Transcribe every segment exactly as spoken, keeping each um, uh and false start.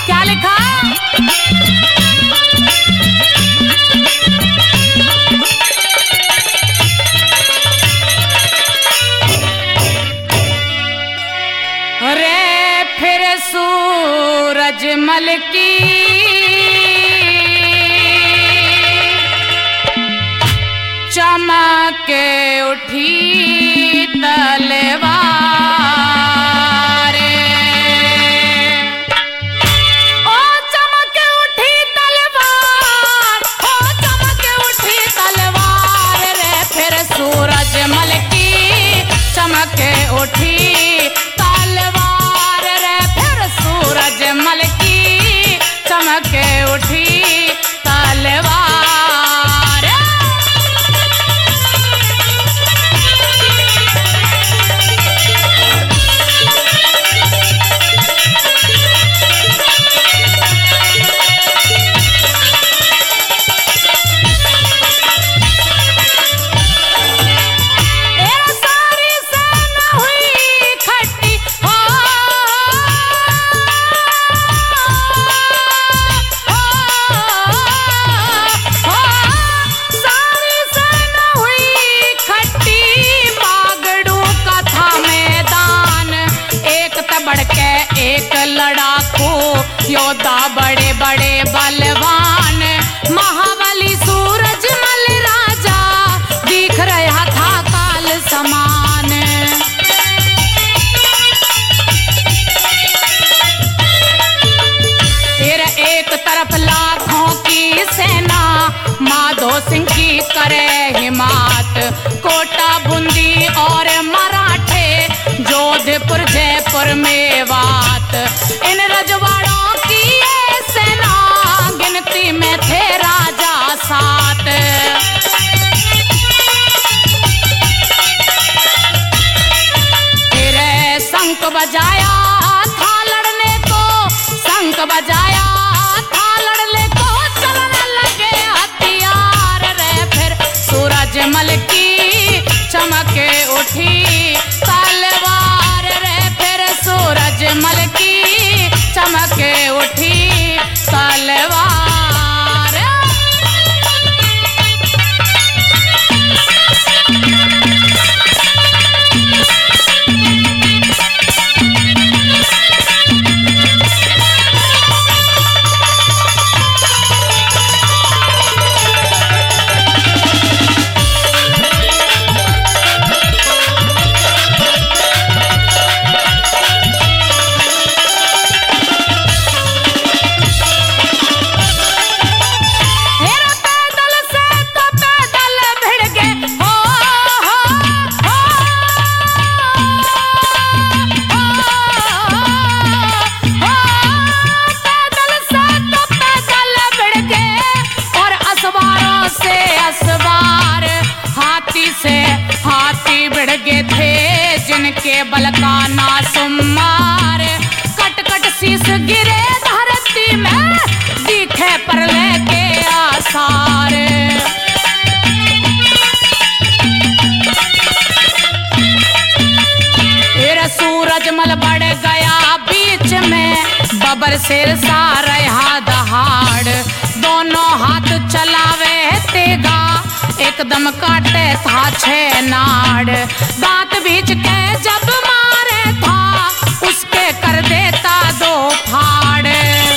क्या लिखा? अरे फिर सूरजमल की चमक उठी तलवार, ओ चमक उठी तलवार, ओ चमक उठी तलवार रे। फिर सूरजमल की चमक उठी तलवार रे। फिर सूरजमल की चमक उठी तलवार। एक लड़ाकू योद्धा बड़े बड़े बलवान, महाबली सूरजमल राजा दिख रहा था काल समान। फिर एक तरफ लाखों की सेना माधो सिंह की करे हिमात, कोटा बूंदी और मराठे जोधपुर जयपुर मेवात, इन रजवाड़ों की ये सेना गिनती में थे राजा सात। फिर शंख बजाया था लड़ने को, शंख बजाया था लड़ने को, चलने लगे हथियार रे। फिर सूरजमल की चमक उठी तलवार रे। फिर सूरजमल की चमक उठी तलवार। हाथी भिड़ गए थे जिनके बल का ना सुमार, कट कट शीश गिरे धरती में दिखे प्रलय के आसार। फिर सूरजमल बढ़ गया बीच में, बबर शेर सा रहा दहाड़, दोनों हाथ चलावे तेगा एकदम काटे था छह नाड़, दांत बीच के जब मारे था उसके कर देता दो फाड़।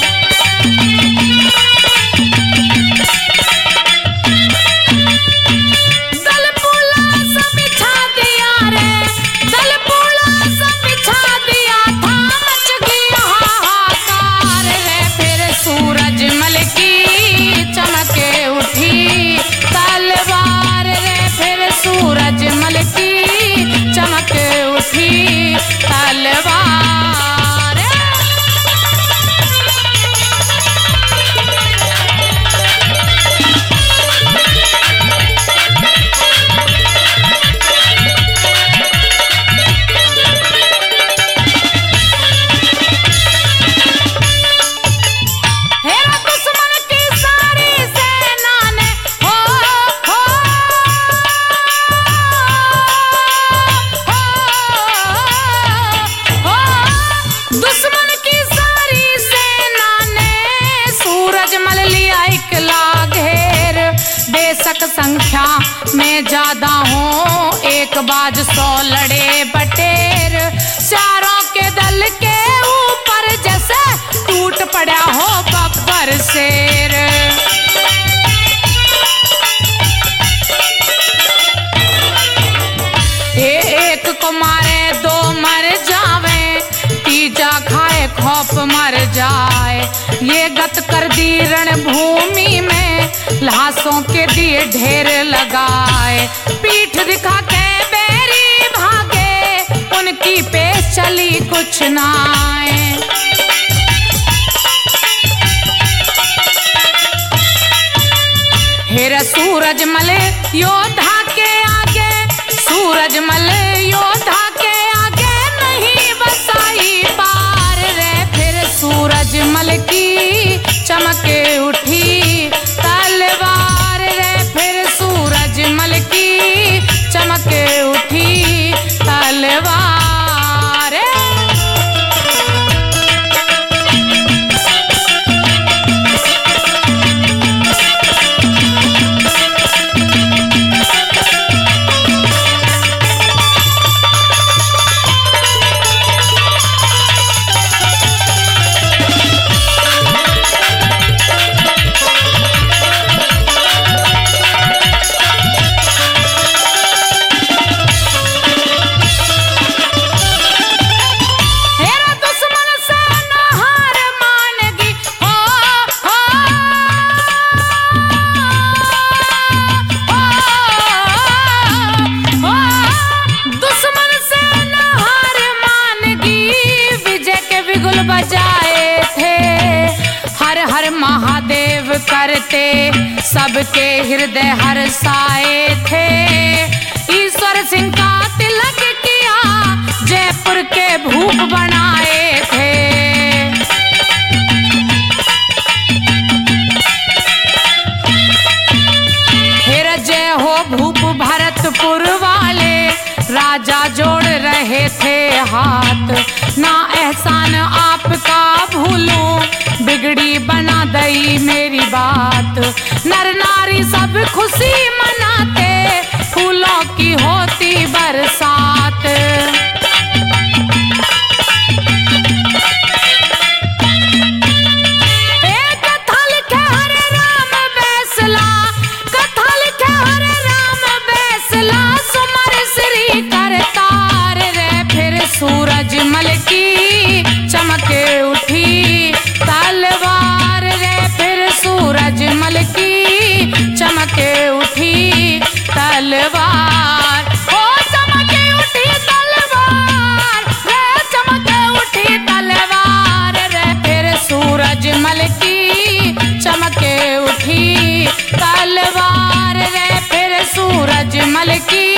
दल पुला सब बिछा दिया रे, दल पुला सब बिछा दिया था, मच गया हाहाकार रे। फिर सूरजमल की चमक उठी तलवार रे। फिर सूरजमल की चमक उठी बेशक संख्या में ज्यादा हो, एक बाज सौ लड़े बटेर, चारों के दल के ऊपर जैसे टूट पड़ा हो बब्बर शेर। एक को मारे दो मर जावे, तीजा खाए खौफ मर जाए, ये गत कर दी रणभूमि में, लाशों के दिए ढेर लगाए, पीठ दिखा के बैरी भागे, उनकी पेश चली कुछ नाए। हेरा सूरजमल योद्धा के आगे, सूरजमल योद्धा के आगे नहीं बसाई पार रे, फिर सूरजमल की चमके उठी तलवार रे, फिर सूरजमल की चमके उठी तलवार। बजाए थे हर हर महादेव करते, सबके हृदय हर्षाए थे, ईश्वर सिंह का तिलक किया, जयपुर के भूप बनाए थे। फिर जय हो भूप भरतपुर वाले, राजा जोड़ रहे थे हाथ, ना एहसान आपका भूलूं, बिगड़ी बना दई मेरी बात, नर नारी सब खुशी मनाते, फूलों की होती बरसात। एक कथा लिखे हरे राम बैसला, कथा लिखे हरे राम बैसला, सुमर श्री करतार रे, फिर सूरजमल की चमके उठी तलवार रे, फिर सूरजमल की चमके उठी तलवार। ओ चमके उठी तलवार रे, चमके उठी तलवार रे, फिर सूरजमल की चमके उठी तलवार रे, फिर सूरजमल की